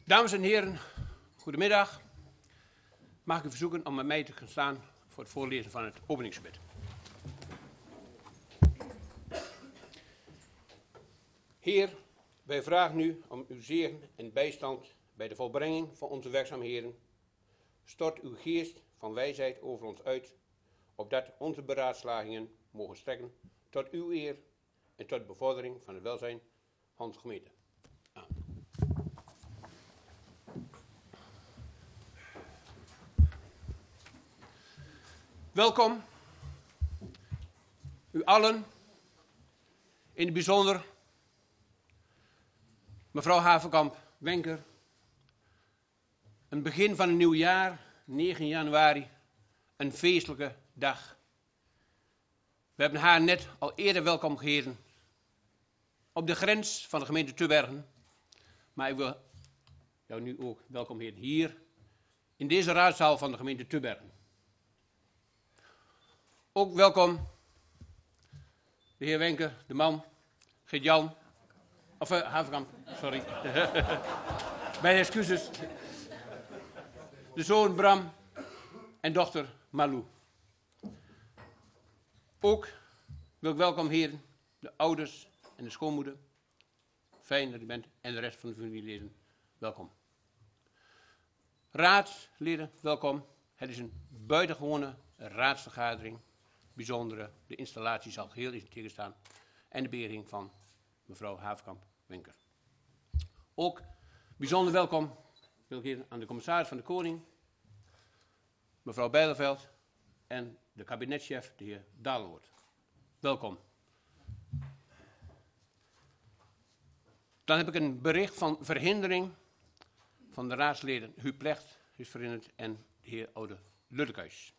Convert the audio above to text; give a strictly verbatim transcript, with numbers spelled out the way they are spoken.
Dames en heren, goedemiddag. Mag ik u verzoeken om met mij te gaan staan voor het voorlezen van het openingsgebed. Heer, wij vragen u om uw zegen en bijstand bij de volbrenging van onze werkzaamheden. Stort uw geest van wijsheid over ons uit, opdat onze beraadslagingen mogen strekken tot uw eer en tot bevordering van het welzijn van onze gemeente. Amen. Welkom, u allen, in het bijzonder mevrouw Havenkamp-Wenker. Een begin van een nieuw jaar, negen januari, een feestelijke dag. We hebben haar net al eerder welkom geheten op de grens van de gemeente Tubbergen. Maar ik wil jou nu ook welkom heten hier in deze raadzaal van de gemeente Tubbergen. Ook welkom de heer Wenker, de man, Geert-Jan, of uh, Havenkamp, sorry. Mijn excuses. De zoon Bram en dochter Malou. Ook wil ik welkom heren, de ouders en de schoonmoeder. Fijn dat u bent en de rest van de familieleden, welkom. Raadsleden, welkom. Het is een buitengewone raadsvergadering. Bijzondere, de installatie zal geheel in tegenstaan. En de beheering van mevrouw Havenkamp-Wenker. Ook bijzonder welkom wil ik hier aan de commissaris van de Koning, mevrouw Bijleveld en de kabinetchef, de heer Dalenwoord. Welkom. Dan heb ik een bericht van verhindering van de raadsleden Huub Plecht, is verhinderd, en de heer Oude Luttekuis.